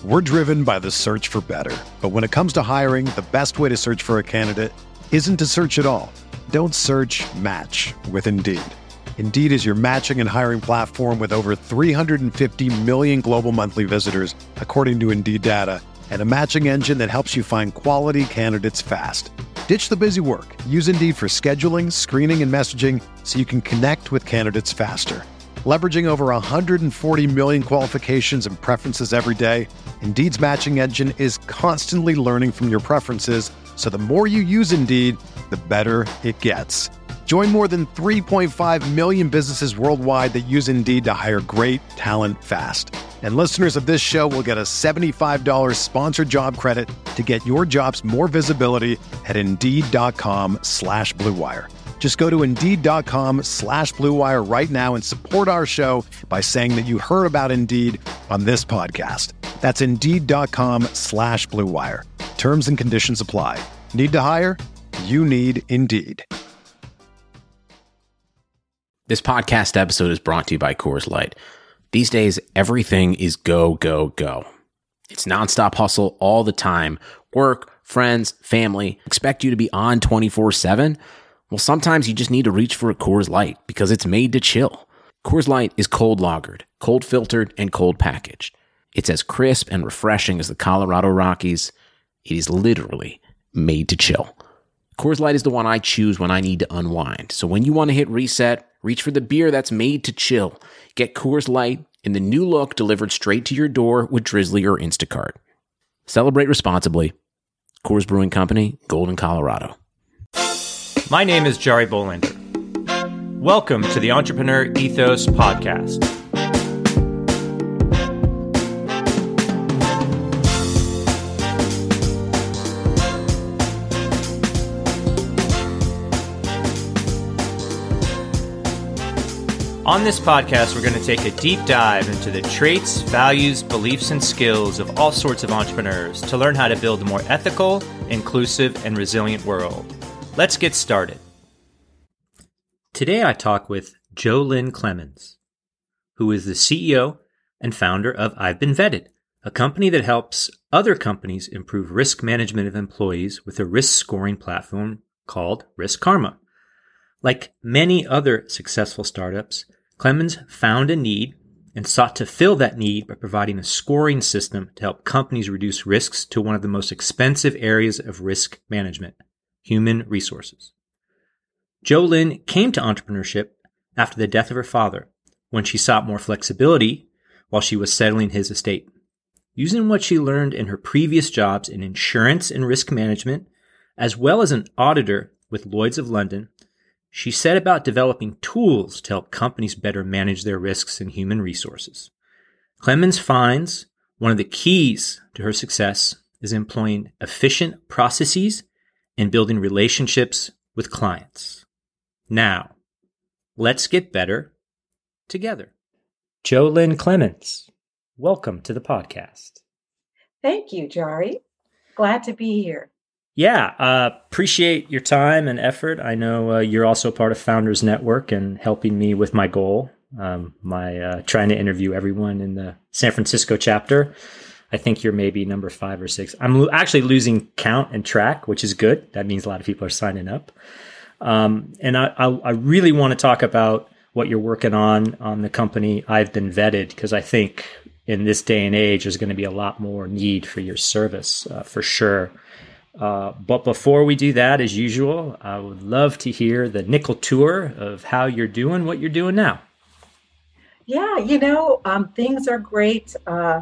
We're driven by the search for better. But when it comes to hiring, the best way to search for a candidate isn't to search at all. Don't search, match with Indeed. Indeed is your matching and hiring platform with over 350 million global monthly visitors, according to Indeed data, and a matching engine that helps you find quality candidates fast. Ditch the busy work. Use Indeed for scheduling, screening, and messaging so you can connect with candidates faster. Leveraging over 140 million qualifications and preferences every day, Indeed's matching engine is constantly learning from your preferences, so the more you use Indeed, the better it gets. Join more than 3.5 million businesses worldwide that use Indeed to hire great talent fast. And listeners of this show will get a $75 sponsored job credit to get your jobs more visibility at Indeed.com/Blue Wire. Just go to Indeed.com/Blue Wire right now and support our show by saying that you heard about Indeed on this podcast. That's Indeed.com/Blue Wire. Terms and conditions apply. Need to hire? You need Indeed. This podcast episode is brought to you by Coors Light. These days, everything is go, go, go. It's nonstop hustle all the time. Work, friends, family expect you to be on 24/7. Well, sometimes you just need to reach for a Coors Light because it's made to chill. Coors Light is cold lagered, cold filtered, and cold packaged. It's as crisp and refreshing as the Colorado Rockies. It is literally made to chill. Coors Light is the one I choose when I need to unwind. So when you want to hit reset, reach for the beer that's made to chill. Get Coors Light in the new look delivered straight to your door with Drizzly or Instacart. Celebrate responsibly. Coors Brewing Company, Golden, Colorado. My name is Jari Bolander. Welcome to the Entrepreneur Ethos Podcast. On this podcast, we're going to take a deep dive into the traits, values, beliefs, and skills of all sorts of entrepreneurs to learn how to build a more ethical, inclusive, and resilient world. Let's get started. Today, I talk with JoLynn Clemens, who is the CEO and founder of I've Been Vetted, a company that helps other companies improve risk management of employees with a risk scoring platform called Risk Karma. Like many other successful startups, Clemens found a need and sought to fill that need by providing a scoring system to help companies reduce risks to one of the most expensive areas of risk management, human resources. JoLynn came to entrepreneurship after the death of her father, when she sought more flexibility while she was settling his estate. Using what she learned in her previous jobs in insurance and risk management, as well as an auditor with Lloyd's of London, she set about developing tools to help companies better manage their risks and human resources. Clemens finds one of the keys to her success is employing efficient processes and building relationships with clients. Now, let's get better together. JoLynn Clemens, welcome to the podcast. Thank you, Jari. Glad to be here. Yeah, appreciate your time and effort. I know you're also part of Founders Network and helping me with my goal, trying to interview everyone in the San Francisco chapter. I think you're maybe number 5 or 6. I'm actually losing count and track, which is good. That means a lot of people are signing up. And I really want to talk about what you're working on the company I've Been Vetted, because I think in this day and age, there's going to be a lot more need for your service, for sure. But before we do that, as usual, I would love to hear the nickel tour of how you're doing what you're doing now. Yeah, things are great.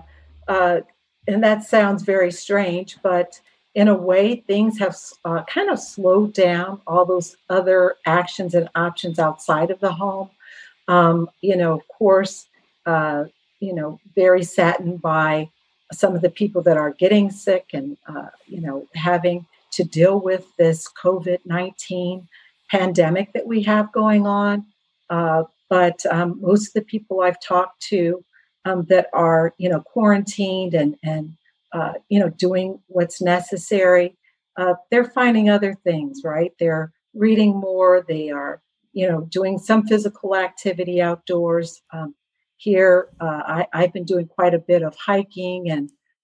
And that sounds very strange, but in a way, things have kind of slowed down all those other actions and options outside of the home. Of course, very saddened by some of the people that are getting sick and, having to deal with this COVID-19 pandemic that we have going on. But most of the people I've talked to that are, quarantined and doing what's necessary, they're finding other things, right? They're reading more. They are, doing some physical activity outdoors. Here, I've been doing quite a bit of hiking and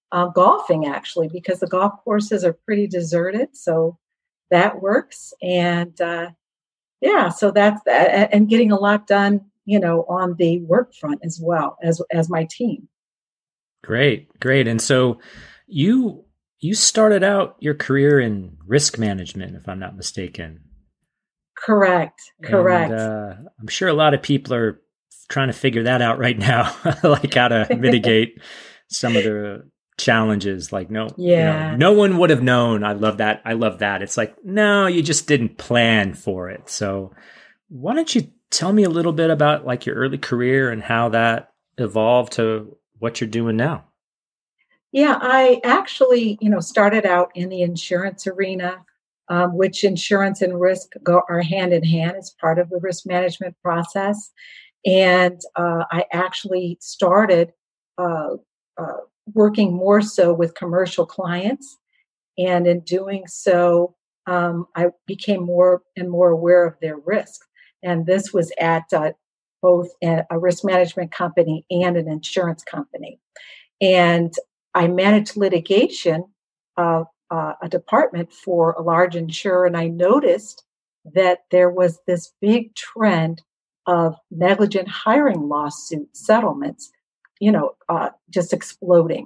golfing, actually, because the golf courses are pretty deserted. So that works. And so that's that. And getting a lot done, on the work front as well as my team. Great. And so you started out your career in risk management, if I'm not mistaken. Correct. And, I'm sure a lot of people are trying to figure that out right now, like how to mitigate some of the challenges. Like, no one would have known. I love that. It's like, no, you just didn't plan for it. So why don't you tell me a little bit about like your early career and how that evolved to what you're doing now? Yeah, I actually, started out in the insurance arena, which insurance and risk are hand in hand as part of the risk management process. And I actually started working more so with commercial clients. And in doing so, I became more and more aware of their risks. And this was at both a risk management company and an insurance company. And I managed litigation, a department for a large insurer, and I noticed that there was this big trend of negligent hiring lawsuit settlements, just exploding.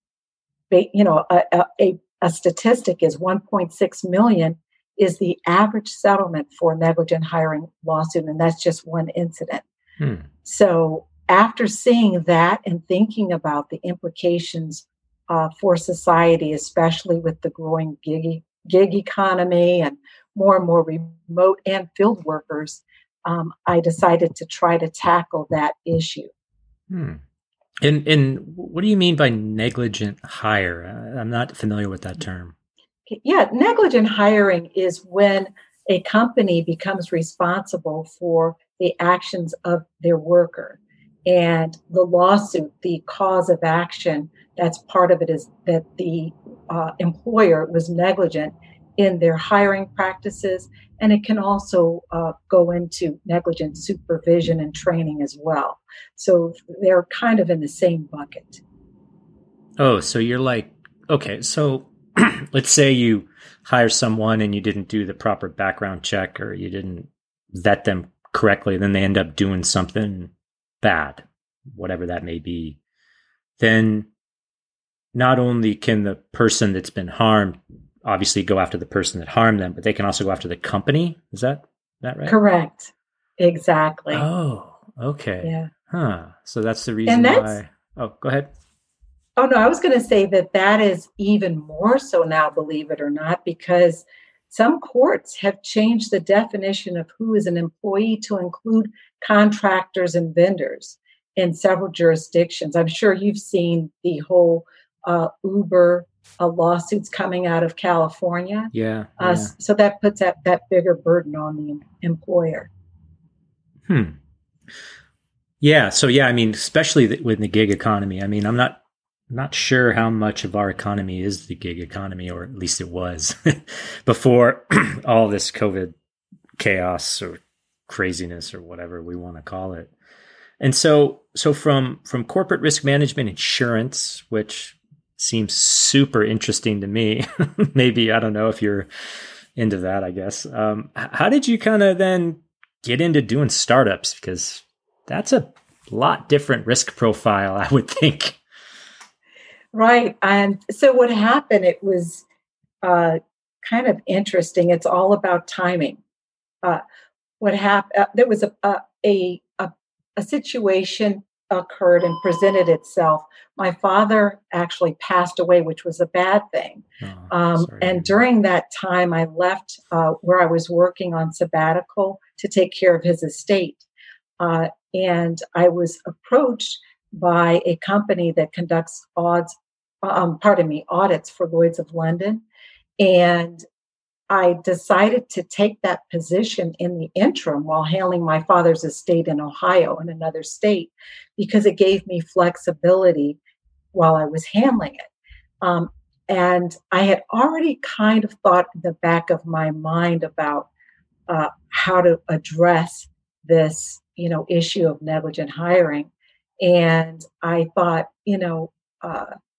A statistic is 1.6 million is the average settlement for negligent hiring lawsuit, and that's just one incident. So after seeing that and thinking about the implications for society, especially with the growing gig economy and more remote and field workers, I decided to try to tackle that issue. And what do you mean by negligent hire? I'm not familiar with that term. Yeah, negligent hiring is when a company becomes responsible for the actions of their worker. And the lawsuit, the cause of action, that's part of it, is that the employer was negligent in their hiring practices. And it can also go into negligent supervision and training as well. So they're kind of in the same bucket. Oh, so you're like, okay, so let's say you hire someone and you didn't do the proper background check or you didn't vet them correctly, then they end up doing something bad, whatever that may be. Then not only can the person that's been harmed obviously go after the person that harmed them, but they can also go after the company. Is that right? Correct. Exactly. Oh, okay. Yeah. Huh. So that's the reason why. Oh, go ahead. Oh, no, I was going to say that is even more so now, believe it or not, because some courts have changed the definition of who is an employee to include contractors and vendors in several jurisdictions. I'm sure you've seen the whole Uber lawsuits coming out of California. Yeah. So that puts that bigger burden on the employer. Yeah. So, yeah, I mean, especially with the gig economy, I mean, I'm not sure how much of our economy is the gig economy, or at least it was before all this COVID chaos or craziness or whatever we want to call it. And so from corporate risk management, insurance, which seems super interesting to me, maybe, I don't know if you're into that, I guess. How did you kind of then get into doing startups? Because that's a lot different risk profile, I would think. Right. And so what happened, it was kind of interesting. It's all about timing. What happened, there was a situation occurred and presented itself. My father actually passed away, which was a bad thing. And during that time, I left where I was working on sabbatical to take care of his estate. And I was approached by a company that conducts audits for Lloyd's of London. And I decided to take that position in the interim while handling my father's estate in Ohio, in another state, because it gave me flexibility while I was handling it. And I had already kind of thought in the back of my mind about how to address this, issue of negligent hiring. And I thought,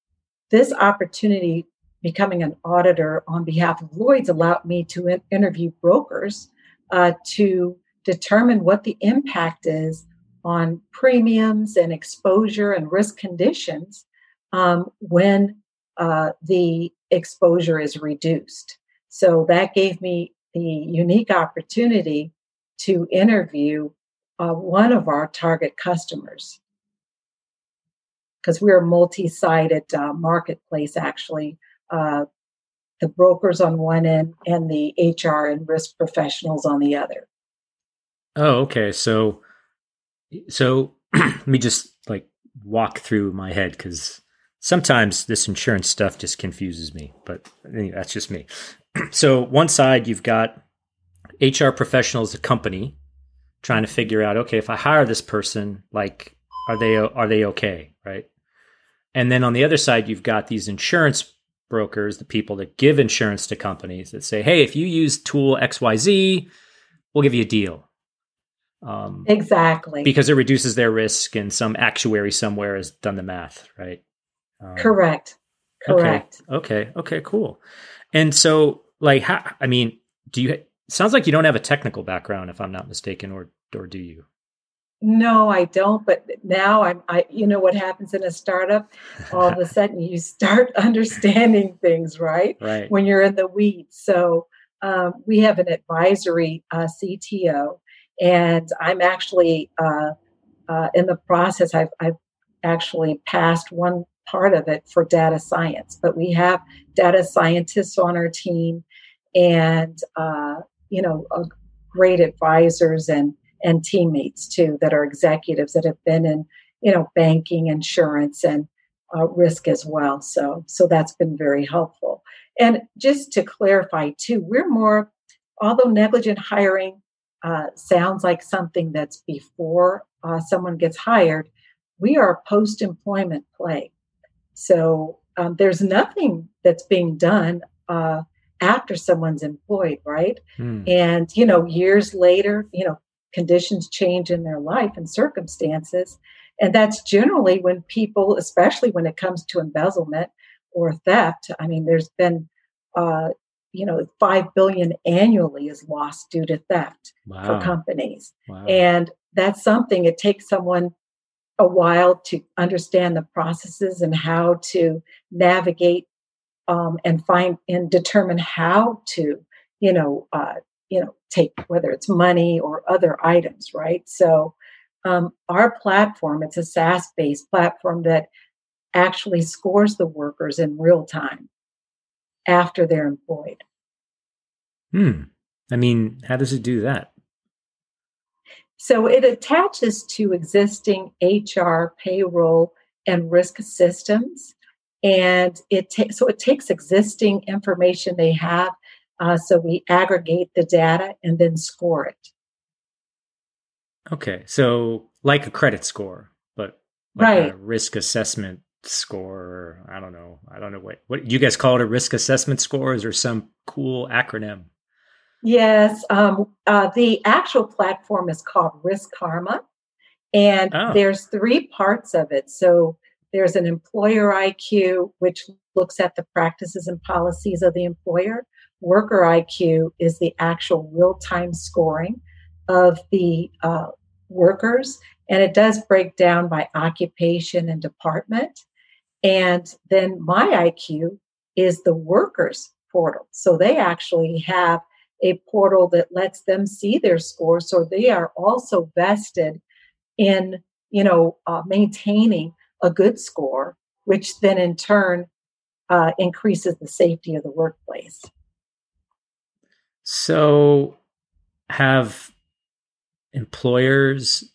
this opportunity, becoming an auditor on behalf of Lloyd's, allowed me to interview brokers to determine what the impact is on premiums and exposure and risk conditions when the exposure is reduced. So that gave me the unique opportunity to interview one of our target customers, because we're a multi-sided marketplace, actually. The brokers on one end and the HR and risk professionals on the other. Oh, okay. So let me just walk through my head, because sometimes this insurance stuff just confuses me, but anyway, that's just me. So one side, you've got HR professionals, a company, trying to figure out, okay, if I hire this person, are they okay, right? And then on the other side, you've got these insurance brokers, the people that give insurance to companies, that say, hey, if you use tool XYZ, we'll give you a deal. Exactly. Because it reduces their risk, and some actuary somewhere has done the math, right? Correct. Okay, cool. And so, sounds like you don't have a technical background, if I'm not mistaken, or do you? No, I don't. But now I you know what happens in a startup? All of a sudden you start understanding things, right? Right. When you're in the weeds. So we have an advisory CTO, and I'm actually in the process. I've actually passed one part of it for data science, but we have data scientists on our team, and great advisors and teammates too, that are executives that have been in, banking, insurance, and risk as well. So that's been very helpful. And just to clarify too, we're more, although negligent hiring sounds like something that's before someone gets hired, we are a post-employment play. So there's nothing that's being done after someone's employed, right? And, years later, conditions change in their life and circumstances. And that's generally when people, especially when it comes to embezzlement or theft, there's been, 5 billion annually is lost due to theft for companies. Wow. And that's something, it takes someone a while to understand the processes and how to navigate and find and determine how to, take, whether it's money or other items, right? So our platform, it's a SaaS-based platform that actually scores the workers in real time after they're employed. How does it do that? So it attaches to existing HR, payroll, and risk systems. And it takes existing information they have. So we aggregate the data and then score it. Okay. So like a credit score, but right. A risk assessment score, or I don't know what you guys call it, a risk assessment score? Is there some cool acronym? Yes. The actual platform is called Risk Karma, and there's 3 parts of it. So there's an employer IQ, which looks at the practices and policies of the employer. Worker IQ is the actual real-time scoring of the workers, and it does break down by occupation and department. And then My IQ is the workers portal. So they actually have a portal that lets them see their score. So they are also vested in, maintaining a good score, which then in turn increases the safety of the workplace. So have employees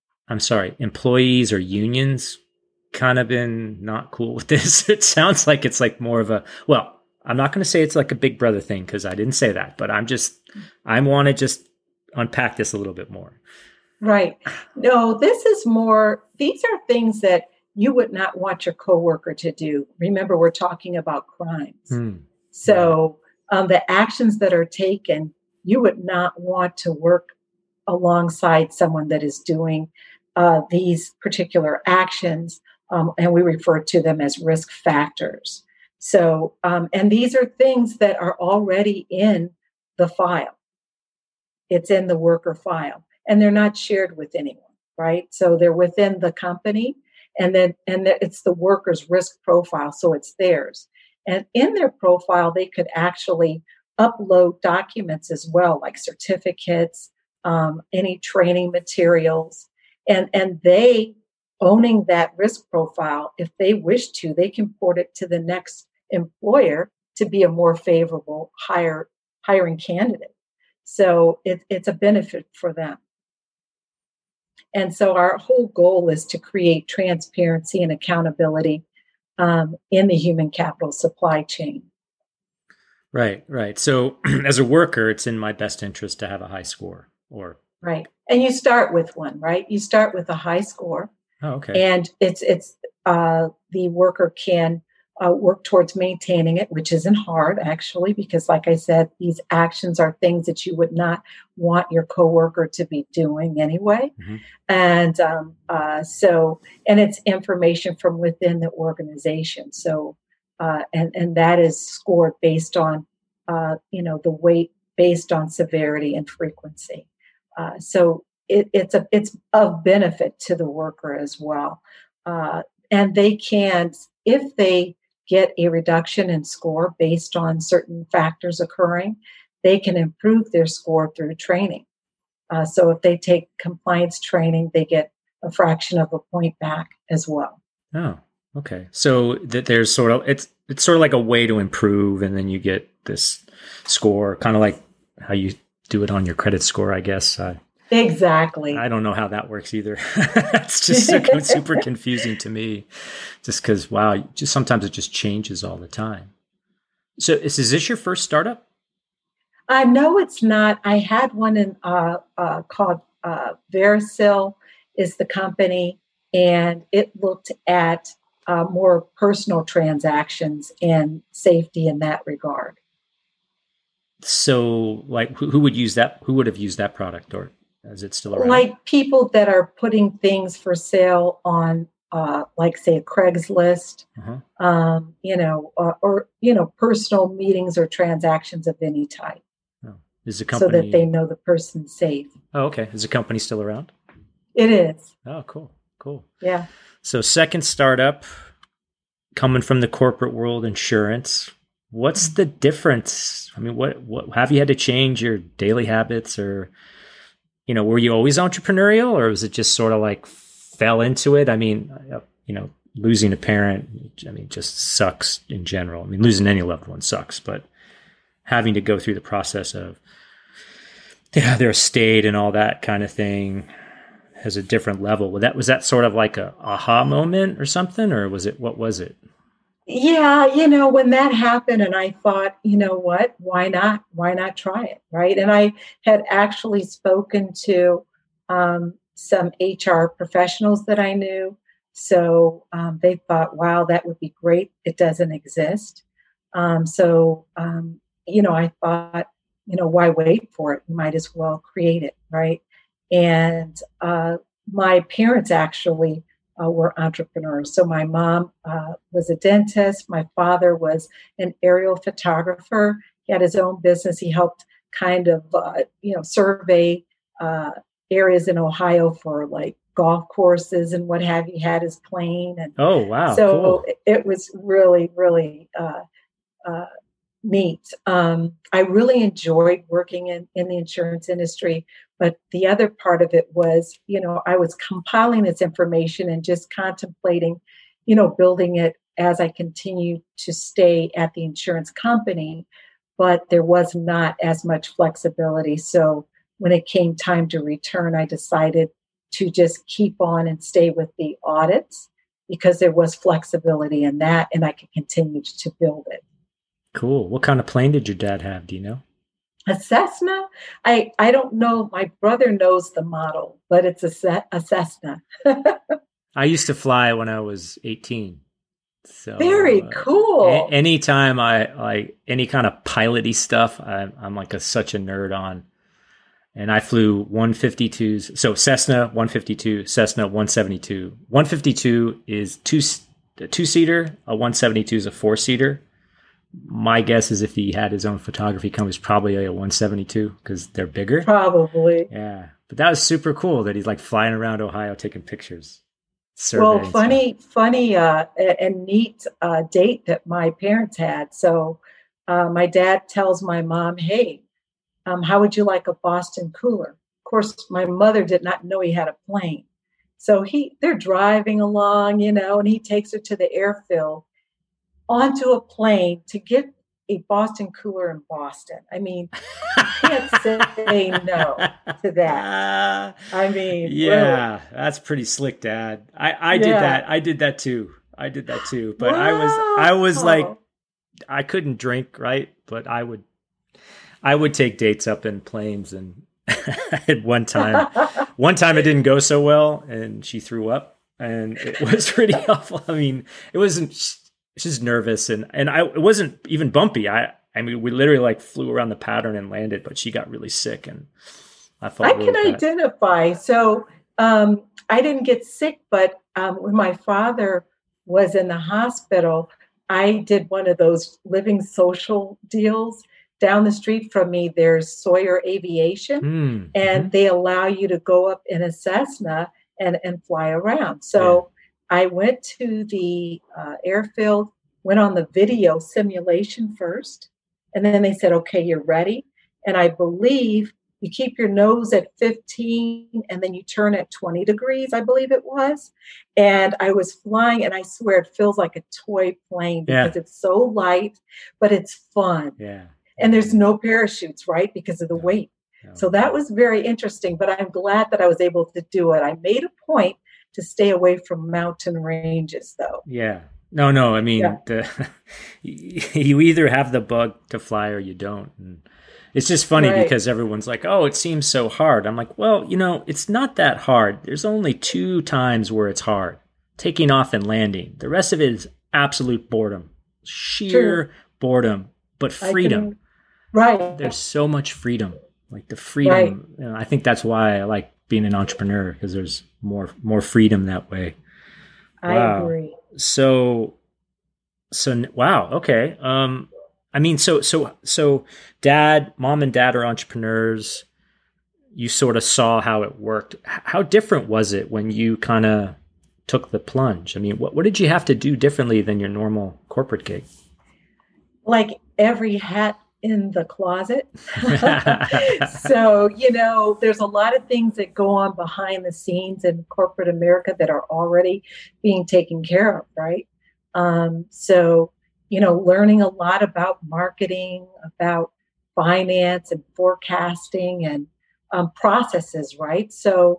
or unions kind of been not cool with this? It sounds like it's more of I'm not going to say it's like a big brother thing, because I didn't say that, but I want to just unpack this a little bit more. Right. No, these are things that you would not want your coworker to do. Remember, we're talking about crimes. So the actions that are taken, you would not want to work alongside someone that is doing these particular actions and we refer to them as risk factors. So, and these are things that are already in the file. It's in the worker file, and they're not shared with anyone, right? So they're within the company, and it's the worker's risk profile, so it's theirs. And in their profile, they could actually upload documents as well, like certificates, any training materials, and they, owning that risk profile, if they wish to, they can port it to the next employer to be a more favorable hiring candidate. So it's a benefit for them. And so our whole goal is to create transparency and accountability in the human capital supply chain. Right. So as a worker, it's in my best interest to have a high score. Right. And you start with one, right? You start with a high score. Oh, okay. And it's the worker can work towards maintaining it, which isn't hard, actually, because like I said, these actions are things that you would not want your coworker to be doing anyway. Mm-hmm. And and it's information from within the organization. So, and that is scored based on, the weight based on severity and frequency. So it's of benefit to the worker as well. And they can, if they get a reduction in score based on certain factors occurring, they can improve their score through training. So if they take compliance training, they get a fraction of a point back as well. Oh, okay. So that there's sort of, it's sort of like a way to improve, and then you get this score, kind of like how you do it on your credit score, I guess. Exactly. I don't know how that works either. It's just super confusing to me, just because, wow, just sometimes it just changes all the time. So is this your first startup? No, it's not. I had one called Verisil is the company, and it looked at more personal transactions and safety in that regard. So, like, who would use that? Who would have used that product, or is it still around? Like people that are putting things for sale on, like say a Craigslist, or personal meetings or transactions of any type. Oh. Is the company, so that they know the person's safe? Oh, okay. Is the company still around? It is. Oh, cool. Yeah. So, second startup, coming from the corporate world, insurance. What's the difference? I mean, what have you had to change your daily habits, or, were you always entrepreneurial, or was it just sort of like fell into it? I mean, losing a parent, just sucks in general. I mean, losing any loved one sucks, but having to go through the process of their estate and all that kind of thing has a different level. Was that sort of like a aha moment or something, or what was it? Yeah, when that happened, and I thought, what, why not try it, right? And I had actually spoken to some HR professionals that I knew. So they thought, wow, that would be great. It doesn't exist. I thought, why wait for it? You might as well create it, right? And my parents actually were entrepreneurs. So my mom was a dentist. My father was an aerial photographer. He had his own business. He helped kind of, survey areas in Ohio for like golf courses and what have you. He had his plane. And oh, wow. So cool. It was really, really neat. I really enjoyed working in the insurance industry. But the other part of it was, I was compiling this information and just contemplating, building it as I continued to stay at the insurance company. But there was not as much flexibility. So when it came time to return, I decided to just keep on and stay with the audits because there was flexibility in that, and I could continue to build it. Cool. What kind of plane did your dad have? Do you know? A Cessna? I don't know. My brother knows the model, but it's a Cessna. I used to fly when I was 18. So very cool. Anytime I like any kind of piloty stuff, I'm like such a nerd on. And I flew 152s. So Cessna 152, Cessna 172. 152 is a two-seater. A 172 is a four-seater. My guess is if he had his own photography company, it's probably a 172 because they're bigger. Probably. Yeah. But that was super cool that he's like flying around Ohio taking pictures. Well, funny, and neat date that my parents had. So my dad tells my mom, hey, how would you like a Boston cooler? Of course, my mother did not know he had a plane. So they're driving along, and he takes her to the airfield onto a plane to get a Boston cooler in Boston. I mean, you can't say no to that. I mean, yeah, really. That's pretty slick, Dad. I did that. I did that too. But Wow. I was like, I couldn't drink, right? But I would take dates up in planes, and at one time it didn't go so well, and she threw up, and it was pretty awful. I mean, it wasn't. She's nervous, and it wasn't even bumpy. I mean, we literally like flew around the pattern and landed, but she got really sick, and I felt. I can identify. So I didn't get sick, but when my father was in the hospital, I did one of those living social deals. Down the street from me, there's Sawyer Aviation, and they allow you to go up in a Cessna and fly around. So I went to the airfield, went on the video simulation first, and then they said, okay, you're ready. And I believe you keep your nose at 15 and then you turn at 20 degrees, I believe it was. And I was flying, and I swear it feels like a toy plane because it's so light, but it's fun. Yeah. And there's no parachutes, right? Because of the weight. No. So that was very interesting, but I'm glad that I was able to do it. I made a point to stay away from mountain ranges, though. Yeah. No. I mean, you either have the bug to fly or you don't. And it's just funny because everyone's like, oh, it seems so hard. I'm like, well, it's not that hard. There's only 2 times where it's hard. Taking off and landing. The rest of it is absolute boredom. Sheer boredom, but freedom. Right. There's so much freedom. Like the freedom. I think that's why I like being an entrepreneur, because there's more freedom that way. I agree. So wow. Okay. I mean, so mom and dad are entrepreneurs. You sort of saw how it worked. How different was it when you kind of took the plunge? I mean, what did you have to do differently than your normal corporate gig? Like every hat in the closet. So, there's a lot of things that go on behind the scenes in corporate America that are already being taken care of, right? So, learning a lot about marketing, about finance and forecasting and processes, right? So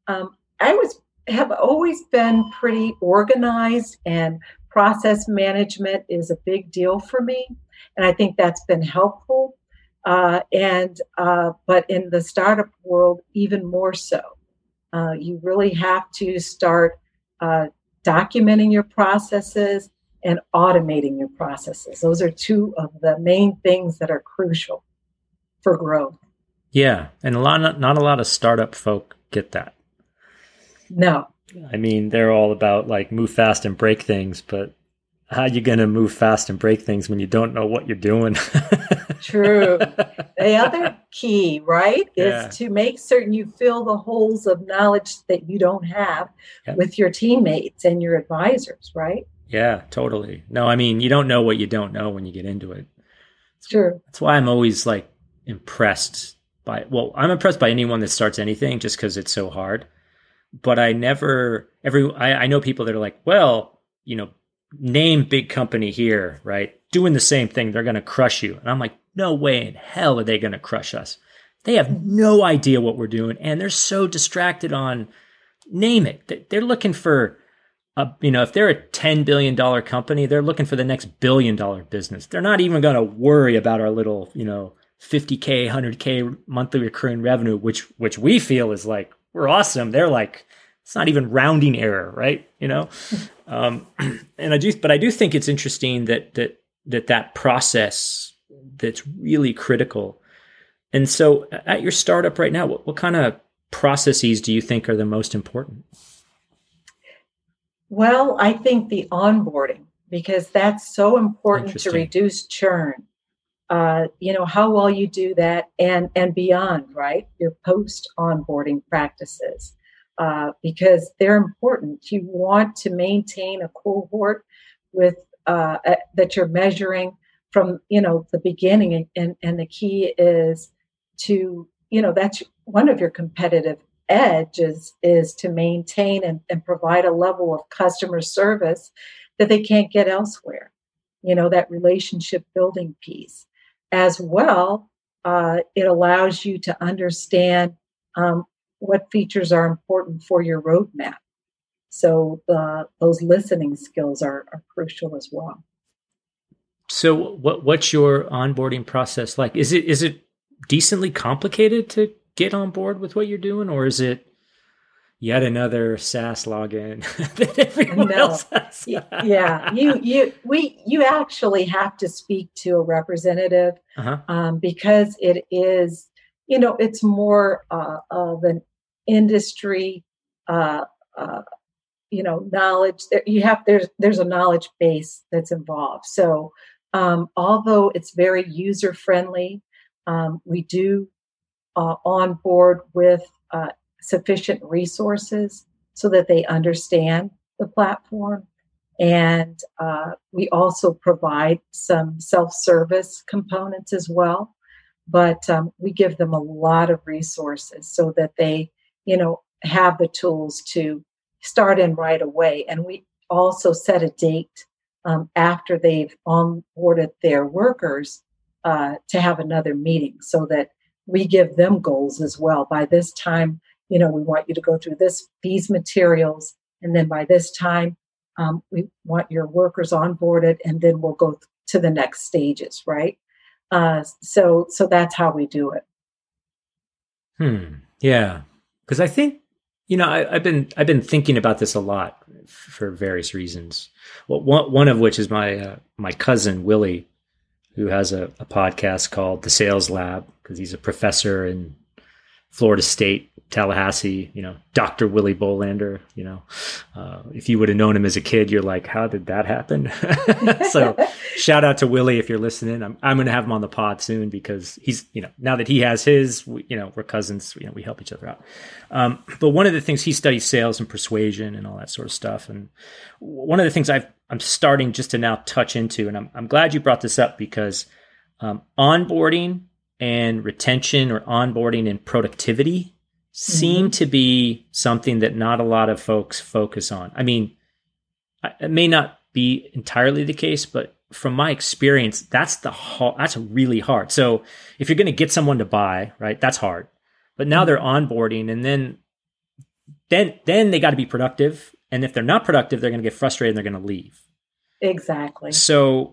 have always been pretty organized, and process management is a big deal for me. And I think that's been helpful. But in the startup world, even more so. You really have to start documenting your processes and automating your processes. Those are 2 of the main things that are crucial for growth. Yeah. And not a lot of startup folk get that. No. I mean, they're all about like move fast and break things, but how are you going to move fast and break things when you don't know what you're doing? True. The other key, right, is to make certain you fill the holes of knowledge that you don't have with your teammates and your advisors, right? Yeah, totally. No, I mean, you don't know what you don't know when you get into it. True. That's why I'm always like impressed I'm impressed by anyone that starts anything just because it's so hard. But I know people that are like, well, name big company here, right? Doing the same thing, they're going to crush you. And I'm like, no way in hell are they going to crush us. They have no idea what we're doing, and they're so distracted on name it. They're looking for, if they're a $10 billion company, they're looking for the next $1 billion business. They're not even going to worry about our little, $50K, $100K monthly recurring revenue, which we feel is like, we're awesome. They're like, it's not even rounding error, right? And I do think it's interesting that process that's really critical. And so at your startup right now, what kind of processes do you think are the most important? Well, I think the onboarding, because that's so important to reduce churn. How well you do that and beyond, right? Your post onboarding practices, because they're important. You want to maintain a cohort with that you're measuring from, the beginning. And the key is to, that's one of your competitive edges is to maintain and provide a level of customer service that they can't get elsewhere. That relationship building piece. As well, it allows you to understand what features are important for your roadmap. So those listening skills are crucial as well. So what's your onboarding process like? Is it decently complicated to get on board with what you're doing, or is it yet another SaaS login that everyone else has? Yeah, you actually have to speak to a representative because it is, it's more of an industry, knowledge. There's a knowledge base that's involved. So although it's very user friendly, we do onboard with sufficient resources so that they understand the platform. And we also provide some self-service components as well. But we give them a lot of resources so that they, have the tools to start in right away. And we also set a date after they've onboarded their workers to have another meeting so that we give them goals as well. By this time, we want you to go through these materials. And then by this time, we want your workers onboarded, and then we'll go to the next stages, right? So that's how we do it. Yeah. Because I think, I've been thinking about this a lot for various reasons. Well, one of which is my cousin, Willie, who has a podcast called The Sales Lab, because he's a professor in Florida State, Tallahassee, Dr. Willie Bolander, if you would have known him as a kid, you're like, how did that happen? So shout out to Willie if you're listening. I'm going to have him on the pod soon because he's, now that he has his, we're cousins, we help each other out. But one of the things, he studies sales and persuasion and all that sort of stuff. And one of the things I'm starting just to now touch into, and I'm glad you brought this up because onboarding and retention, or onboarding and productivity, seem to be something that not a lot of folks focus on. I mean, it may not be entirely the case, but from my experience, that's really hard. So if you're going to get someone to buy, right, that's hard. But now they're onboarding, and then they got to be productive. And if they're not productive, they're going to get frustrated and they're going to leave. Exactly. So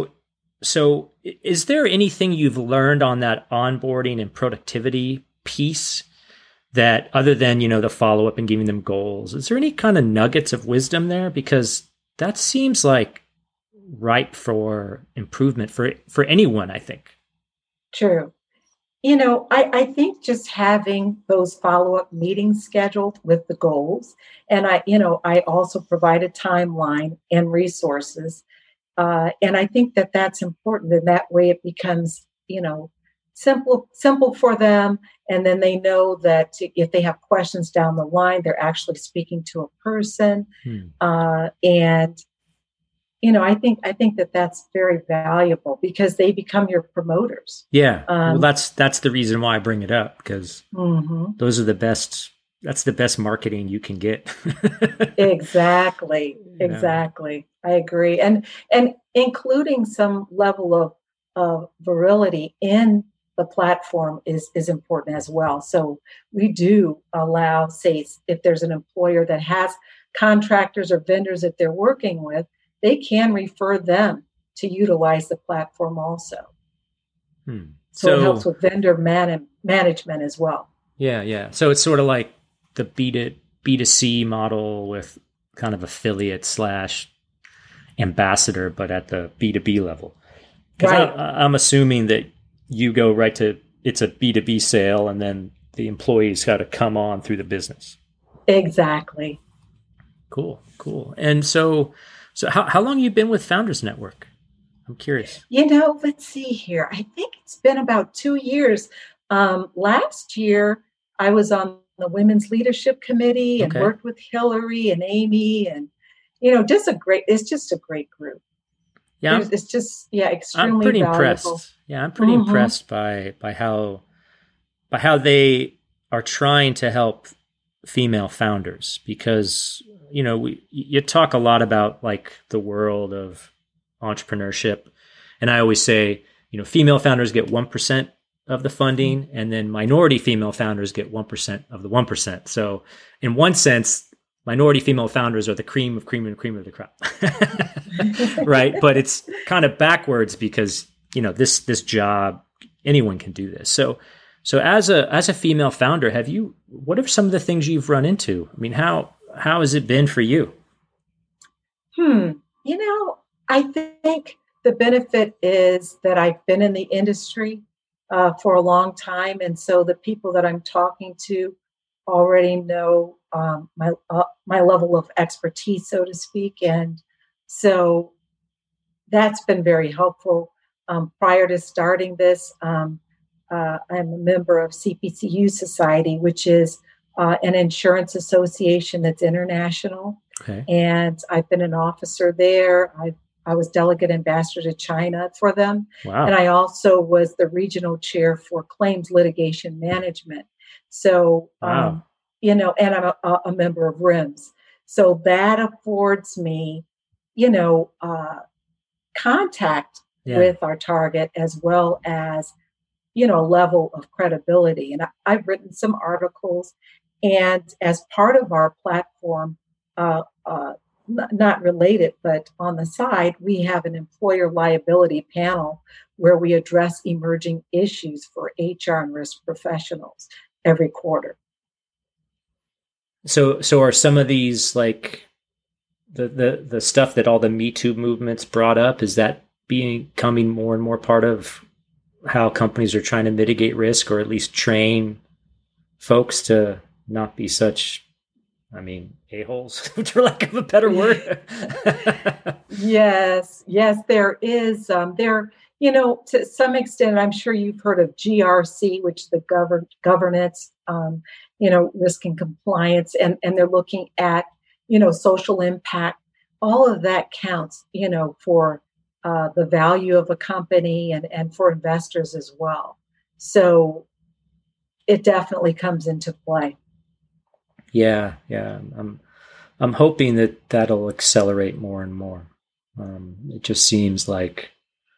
is there anything you've learned on that onboarding and productivity piece that, other than, the follow-up and giving them goals, is there any kind of nuggets of wisdom there? Because that seems like ripe for improvement for anyone, I think. True. I think just having those follow-up meetings scheduled with the goals, and I also provide a timeline and resources. And I think that that's important. And that way it becomes, simple for them. And then they know that if they have questions down the line, they're actually speaking to a person. And, I think that that's very valuable because they become your promoters. Yeah. Well, that's the reason why I bring it up, because those are the best. That's the best marketing you can get. Exactly. I agree. And including some level of virility in the platform is important as well. So we do allow, say, if there's an employer that has contractors or vendors that they're working with, they can refer them to utilize the platform also. So it helps with vendor management as well. Yeah. So it's sort of like the B2C model with kind of affiliate / ambassador, but at the B2B level. Because I'm assuming that you go right to it's a B2B sale, and then the employees got to come on through the business. Exactly. Cool. And so how long have you been with Founders Network? I'm curious. Let's see here. I think it's been about 2 years. Last year, I was on the Women's Leadership Committee and worked with Hillary and Amy, and it's just a great group. Yeah, it's just extremely. I'm pretty valuable. impressed. Yeah, I'm pretty impressed by how they are trying to help female founders, because you talk a lot about like the world of entrepreneurship, and I always say female founders get 1% of the funding, and then minority female founders get 1% of the 1%. So in one sense, minority female founders are the cream of the crop, right? But it's kind of backwards, because this job, anyone can do this. So as a female founder, what are some of the things you've run into? I mean, how has it been for you? I think the benefit is that I've been in the industry for a long time, and so the people that I'm talking to already know my level of expertise, so to speak, and so that's been very helpful. Prior to starting this, I'm a member of CPCU Society, which is an insurance association that's international, and I've been an officer there. I was delegate ambassador to China for them. Wow. And I also was the regional chair for claims litigation management. So, wow. And I'm a member of RIMS. So that affords me, contact with our target, as well as, a level of credibility. And I've written some articles, and as part of our platform, not related, but on the side, we have an employer liability panel where we address emerging issues for HR and risk professionals every quarter. So are some of these like the stuff that all the Me Too movements brought up, is that becoming more and more part of how companies are trying to mitigate risk, or at least train folks to not be such, a-holes, for lack of a better word? Yes, there is. To some extent, I'm sure you've heard of GRC, which is the governance, risk and compliance, and they're looking at, social impact. All of that counts, for the value of a company and for investors as well. So it definitely comes into play. Yeah. I'm hoping that that'll accelerate more and more. It just seems like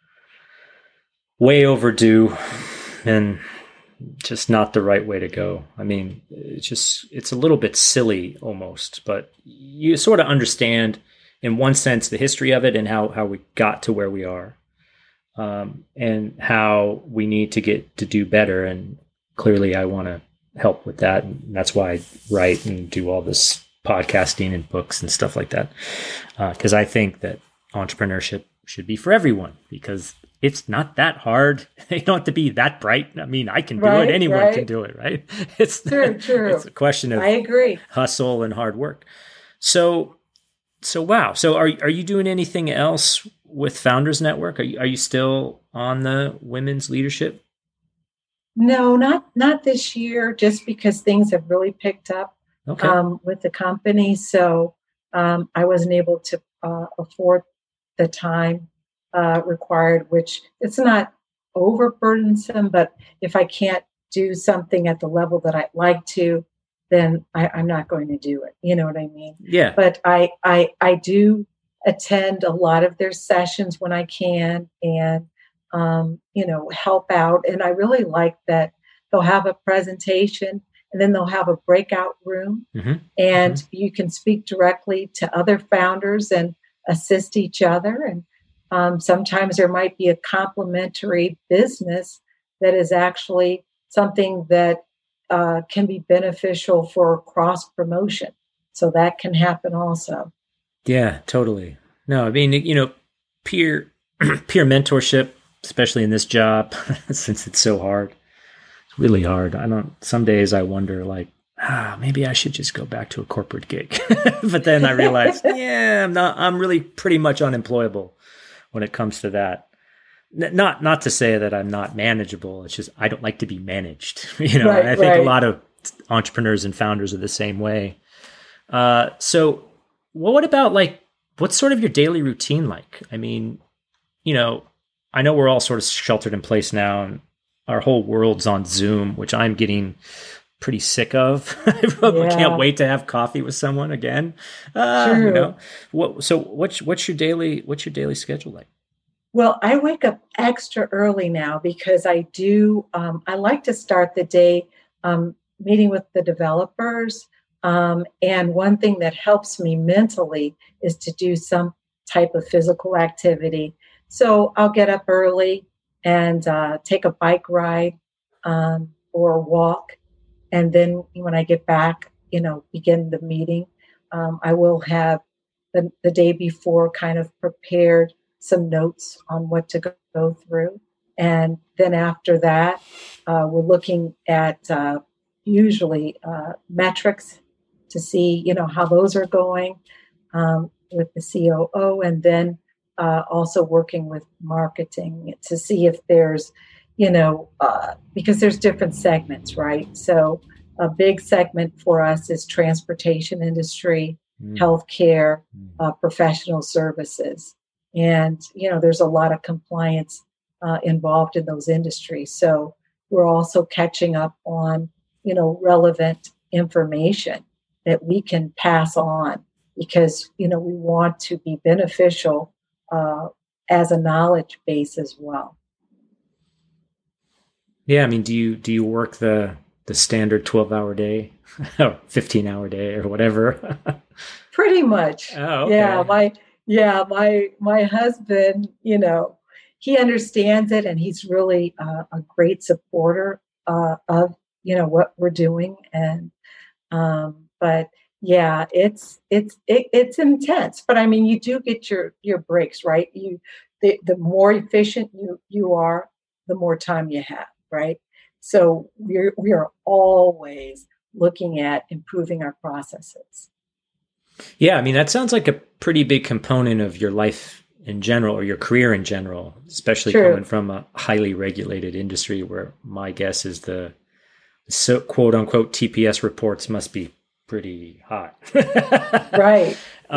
way overdue and just not the right way to go. It's a little bit silly almost, but you sort of understand in one sense the history of it and how we got to where we are, and how we need to get to do better. And clearly I want to help with that. And that's why I write and do all this podcasting and books and stuff like that. Because I think that entrepreneurship should be for everyone, because it's not that hard. You don't have to be that bright. I can do it. Anyone can do it, right? It's true. It's a question of, I agree, hustle and hard work. So wow. So are you doing anything else with Founders Network? Are you still on the women's leadership? No, not this year, just because things have really picked up with the company. So I wasn't able to afford the time required, which it's not overburdensome, but if I can't do something at the level that I'd like to, then I'm not going to do it. You know what I mean? Yeah. But I do attend a lot of their sessions when I can, and help out. And I really like that they'll have a presentation, and then they'll have a breakout room, and you can speak directly to other founders and assist each other. And sometimes there might be a complementary business that is actually something that can be beneficial for cross promotion. So that can happen also. Yeah, totally. No, peer mentorship, especially in this job, since it's so hard, really hard. Some days I wonder like, maybe I should just go back to a corporate gig. But then I realized, I'm really pretty much unemployable when it comes to that. Not to say that I'm not manageable. It's just, I don't like to be managed, Right, I think a lot of entrepreneurs and founders are the same way. So what about like, what's sort of your daily routine like? I mean, I know we're all sort of sheltered in place now and our whole world's on Zoom, which I'm getting pretty sick of. I can't wait to have coffee with someone again. True. What's your daily schedule like? Well, I wake up extra early now because I like to start the day meeting with the developers. And one thing that helps me mentally is to do some type of physical activity. So I'll get up early and take a bike ride or a walk. And then when I get back, begin the meeting. I will have the day before kind of prepared some notes on what to go through. And then after that, we're looking at usually metrics to see, how those are going with the COO. And then also working with marketing to see if there's, because there's different segments, right? So a big segment for us is transportation industry, healthcare, professional services. And, there's a lot of compliance involved in those industries. So we're also catching up on, relevant information that we can pass on because, we want to be beneficial as a knowledge base as well. Yeah. I mean, do you work the standard 12-hour day or 15-hour day or whatever? Pretty much. Oh, okay. My husband, he understands it and he's really a great supporter of, what we're doing. And, but yeah, it's intense, but I mean, you do get your breaks, right? The more efficient you are, the more time you have, right? So we are always looking at improving our processes. Yeah, I mean, that sounds like a pretty big component of your life in general or your career in general, especially coming from a highly regulated industry where my guess is the quote unquote TPS reports must be pretty hot. Right.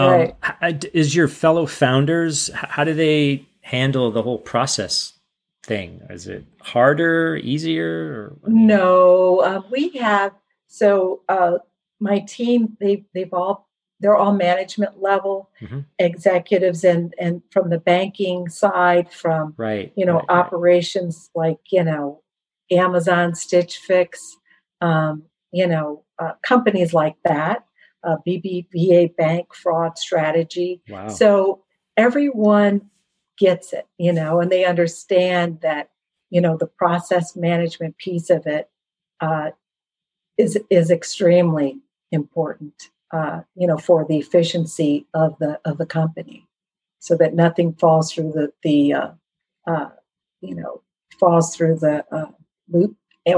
Is your fellow founders, how do they handle the whole process thing? Is it harder, easier? No, we have. So my team, they're all management level executives and from the banking side, from, operations like, Amazon, Stitch Fix, companies like that, BBVA Bank Fraud Strategy. Wow. So everyone gets it, and they understand that, the process management piece of it is extremely important, for the efficiency of the company, so that nothing falls through the loop,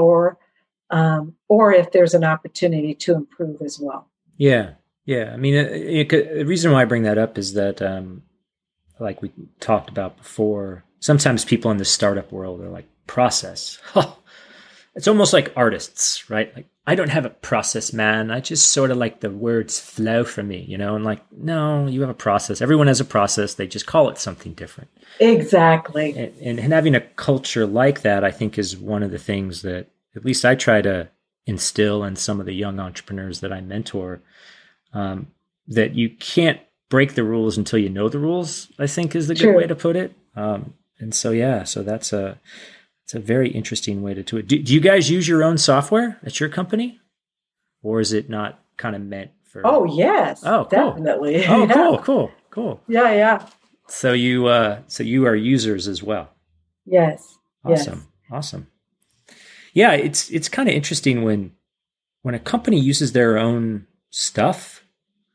or if there's an opportunity to improve as well. Yeah. I mean, the reason why I bring that up is that, like we talked about before, sometimes people in the startup world are like, process. It's almost like artists, right? Like, I don't have a process, man. I just sort of like the words flow from me, and like, no, you have a process. Everyone has a process. They just call it something different. Exactly. And having a culture like that, I think, is one of the things that at least I try to instill in some of the young entrepreneurs that I mentor, that you can't break the rules until you know the rules, I think is the good way to put it. And so that's it's a very interesting way to do it. Do you guys use your own software at your company, or is it not kind of meant for? Oh yes. Oh, cool. Definitely. Oh, yeah. Cool. Yeah. So you are users as well. Yes. Awesome. Yeah, it's kind of interesting when a company uses their own stuff.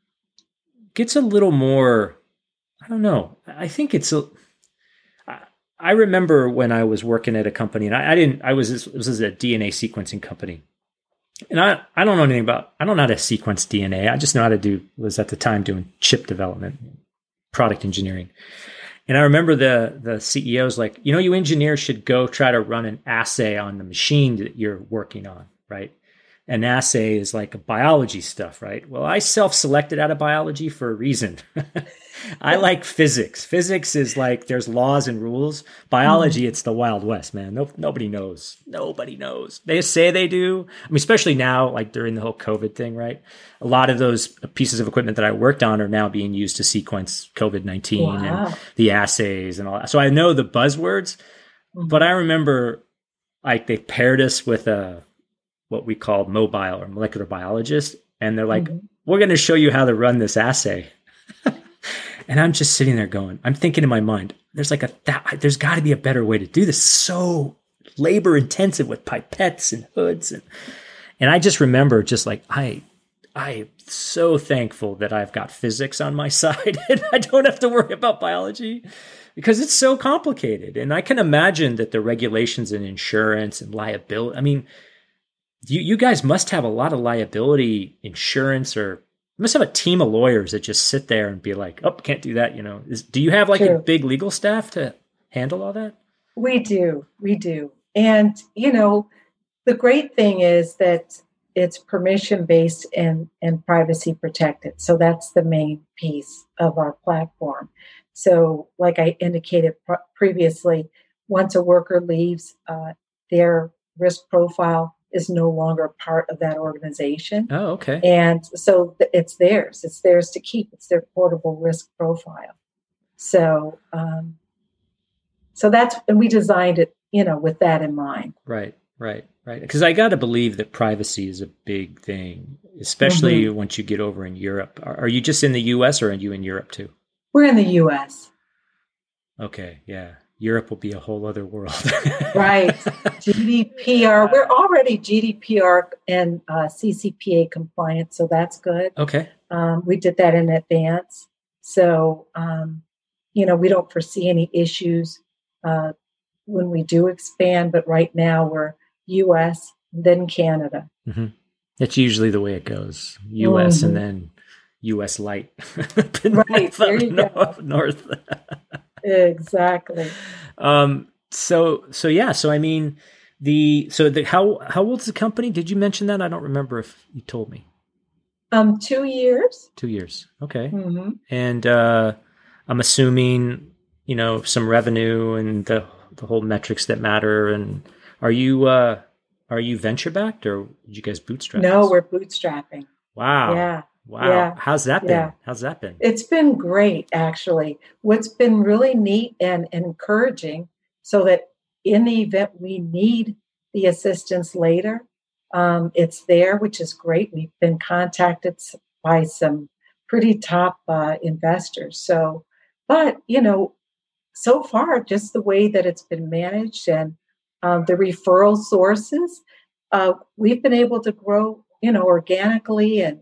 It gets a little more. I don't know. I think I remember when I was working at a company, and this was a DNA sequencing company. And I don't know anything I don't know how to sequence DNA. I just know how to was at the time doing chip development, product engineering. And I remember the CEO's like, you engineers should go try to run an assay on the machine that you're working on, right? An assay is like biology stuff, right? Well, I self-selected out of biology for a reason. I like physics. Physics is like there's laws and rules. Biology, it's the Wild West, man. Nobody knows. Nobody knows. They say they do. I mean, especially now, like during the whole COVID thing, right? A lot of those pieces of equipment that I worked on are now being used to sequence COVID-19 and the assays and all that. So I know the buzzwords, but I remember like they paired us with what we called mobile or molecular biologist. And they're like, we're going to show you how to run this assay. And I'm just sitting there going, I'm thinking in my mind, there's there's got to be a better way to do this. So labor intensive with pipettes and hoods. And I just remember just like, I'm so thankful that I've got physics on my side and I don't have to worry about biology because it's so complicated. And I can imagine that the regulations and insurance and liability, I mean, you guys must have a lot of liability insurance or you must have a team of lawyers that just sit there and be like, oh, can't do that. Do you have like a big legal staff to handle all that? We do. And, the great thing is that it's permission-based and privacy protected. So that's the main piece of our platform. So like I indicated previously, once a worker leaves, their risk profile is no longer part of that organization. Oh, okay. And so it's theirs. It's theirs to keep. It's their portable risk profile. So, and we designed it, with that in mind. Right. Because I got to believe that privacy is a big thing, especially once you get over in Europe. Are you just in the U.S. or are you in Europe too? We're in the U.S. Okay. Yeah. Europe will be a whole other world. Right. GDPR. We're already GDPR and CCPA compliant, so that's good. Okay. We did that in advance. So, we don't foresee any issues when we do expand, but right now we're U.S., then Canada. Mm-hmm. That's usually the way it goes. U.S. and then U.S. light. Right. There you go. North. Exactly. So I mean, how old's the company? Did you mention that? I don't remember if you told me. 2 years. 2 years. Okay. Mm-hmm. And, I'm assuming, some revenue and the whole metrics that matter. And are you venture backed or did you guys bootstrap? No, this? we're bootstrapping. Wow. Yeah. Wow. Yeah. How's that been? Yeah. How's that been? It's been great, actually. What's been really neat and encouraging, so that in the event we need the assistance later, it's there, which is great. We've been contacted by some pretty top investors. So, but, so far, just the way that it's been managed and the referral sources, we've been able to grow organically and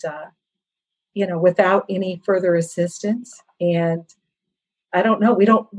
without any further assistance. And I don't know,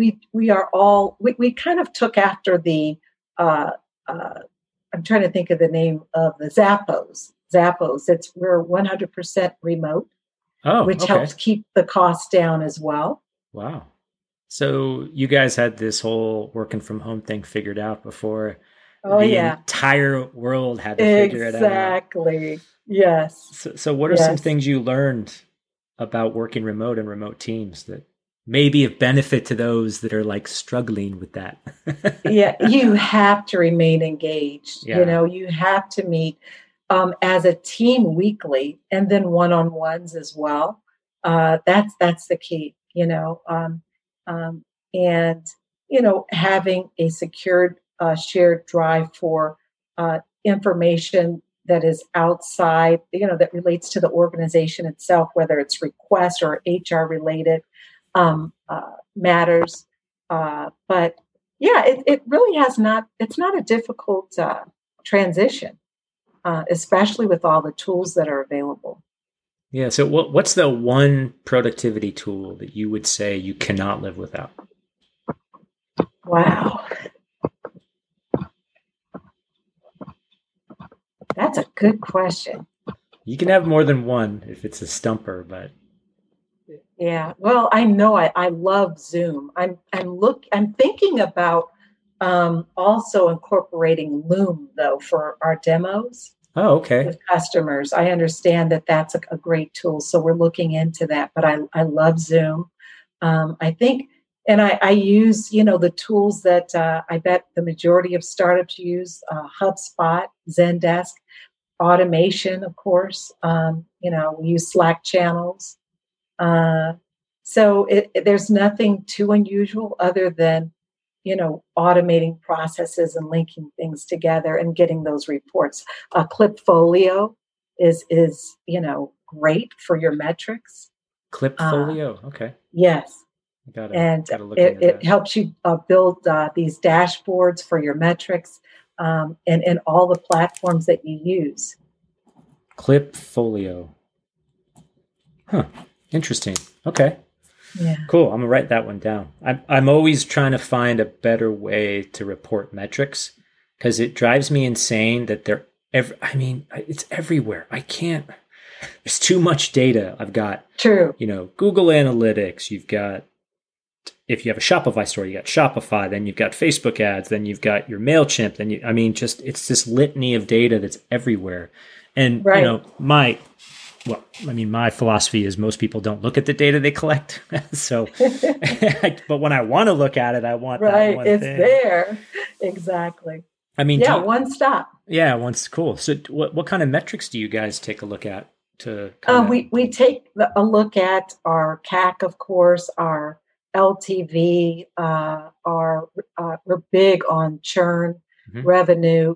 we kind of took after the, I'm trying to think of the name of the Zappos. We're 100% remote, which helps keep the costs down as well. Wow. So you guys had this whole working from home thing figured out before entire world had to figure it out. Exactly. Yes. So what are some things you learned about working remote and remote teams that maybe of benefit to those that are like struggling with that? Yeah, you have to remain engaged. Yeah. You have to meet as a team weekly and then one-on-ones as well. That's the key, and having a secured shared drive for information that is outside, that relates to the organization itself, whether it's requests or HR related matters. But yeah, it really it's not a difficult transition, especially with all the tools that are available. Yeah. So what's the one productivity tool that you would say you cannot live without? Wow. That's a good question. You can have more than one if it's a stumper, but Yeah. Well, I know I love Zoom. I'm thinking about also incorporating Loom though for our demos oh, okay. with customers. I understand that that's a great tool, so we're looking into that. But I love Zoom. I think, and I use the tools that I bet the majority of startups use: HubSpot, Zendesk, automation, of course. We use Slack channels. So there's nothing too unusual other than, automating processes and linking things together and getting those reports. Clipfolio is great for your metrics. Clipfolio. Okay. Yes. Gotta look it, into that. helps you build these dashboards for your metrics and all the platforms that you use. Clipfolio. Huh. Interesting. Okay. Yeah. Cool. I'm gonna write that one down. I'm always trying to find a better way to report metrics because it drives me insane that it's everywhere. I can't. There's too much data. I've got True. Google Analytics. You've got, if you have a Shopify store, you got Shopify. Then you've got Facebook ads. Then you've got your MailChimp. Then it's this litany of data that's everywhere. And right. My philosophy is most people don't look at the data they collect. So, but when I want to look at it, I want that one it's thing. there. Exactly. One stop. Yeah, one's cool. So what kind of metrics do you guys take a look at to we take a look at our CAC, of course, our LTV, we're big on churn, revenue,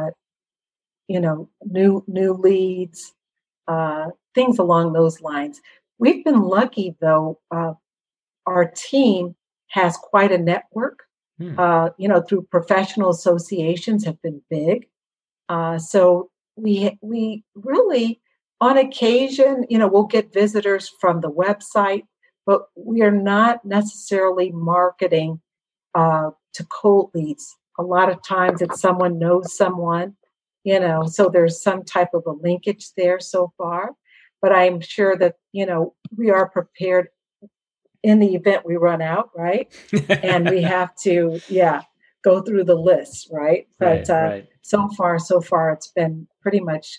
new leads, things along those lines. We've been lucky, though. Our team has quite a network. Through professional associations have been big. So we really, on occasion, we'll get visitors from the website, but we are not necessarily marketing to cold leads. A lot of times it's someone knows someone, so there's some type of a linkage there so far. But I'm sure that, we are prepared in the event we run out, right? And we have to, go through the list, right? But right. So far, it's been pretty much,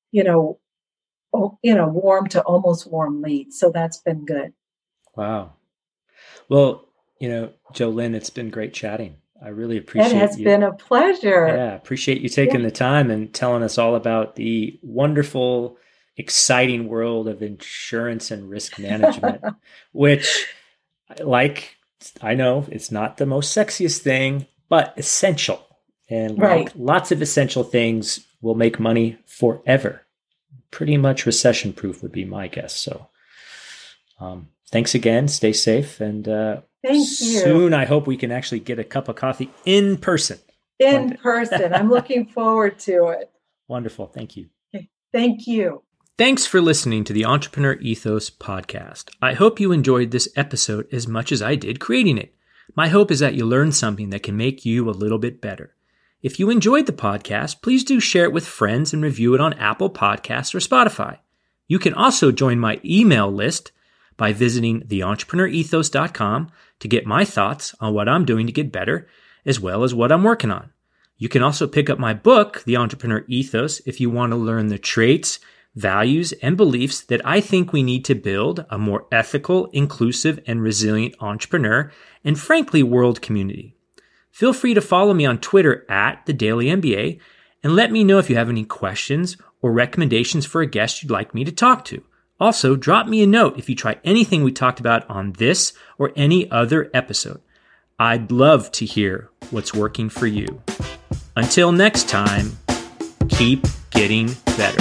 warm to almost warm leads. So that's been good. Wow. Well, Jolynn, it's been great chatting. I really appreciate it. It has been a pleasure. Yeah, appreciate you taking the time and telling us all about the wonderful, exciting world of insurance and risk management, which, I know it's not the most sexiest thing, but essential. And lots of essential things will make money forever. Pretty much recession-proof would be my guess. So thanks again. Stay safe. And thank you. Soon, I hope we can actually get a cup of coffee in person. In person. I'm looking forward to it. Wonderful. Thank you. Okay. Thank you. Thanks for listening to the Entrepreneur Ethos podcast. I hope you enjoyed this episode as much as I did creating it. My hope is that you learned something that can make you a little bit better. If you enjoyed the podcast, please do share it with friends and review it on Apple Podcasts or Spotify. You can also join my email list by visiting theentrepreneurethos.com to get my thoughts on what I'm doing to get better, as well as what I'm working on. You can also pick up my book, The Entrepreneur Ethos, if you want to learn the traits, values, and beliefs that I think we need to build a more ethical, inclusive, and resilient entrepreneur and, frankly, world community. Feel free to follow me on Twitter @TheDailyMBA and let me know if you have any questions or recommendations for a guest you'd like me to talk to. Also, drop me a note if you try anything we talked about on this or any other episode. I'd love to hear what's working for you. Until next time, keep getting better.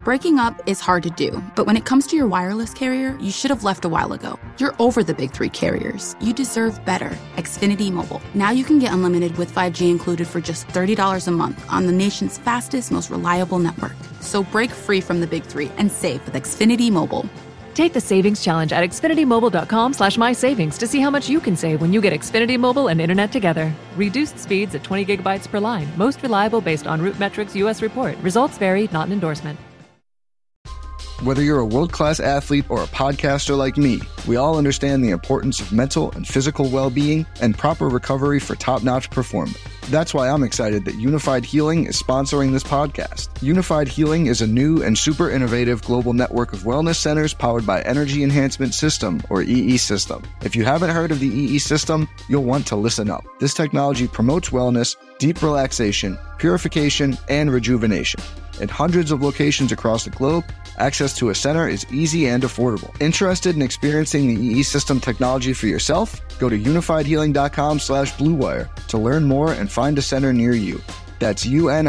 Breaking up is hard to do, but when it comes to your wireless carrier, you should have left a while ago. You're over the big three carriers. You deserve better. Xfinity Mobile. Now you can get unlimited with 5G included for just $30 a month on the nation's fastest, most reliable network. So break free from the big three and save with Xfinity Mobile. Take the savings challenge at xfinitymobile.com/mysavings to see how much you can save when you get Xfinity Mobile and internet together. Reduced speeds at 20 gigabytes per line. Most reliable based on RootMetrics US report. Results vary, not an endorsement. Whether you're a world-class athlete or a podcaster like me, we all understand the importance of mental and physical well-being and proper recovery for top-notch performance. That's why I'm excited that Unified Healing is sponsoring this podcast. Unified Healing is a new and super innovative global network of wellness centers powered by Energy Enhancement System, or EE System. If you haven't heard of the EE System, you'll want to listen up. This technology promotes wellness, deep relaxation, purification, and rejuvenation. In hundreds of locations across the globe, access to a center is easy and affordable. Interested in experiencing the EE System technology for yourself? Go to unifiedhealing.com/bluewire to learn more and find a center near you. That's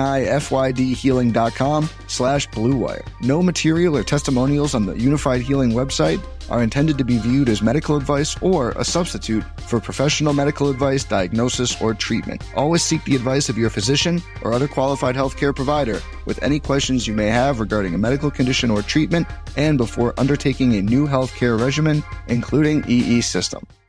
unifydhealing.com/bluewire. No material or testimonials on the Unified Healing website are intended to be viewed as medical advice or a substitute for professional medical advice, diagnosis, or treatment. Always seek the advice of your physician or other qualified healthcare provider with any questions you may have regarding a medical condition or treatment and before undertaking a new healthcare regimen, including EE System.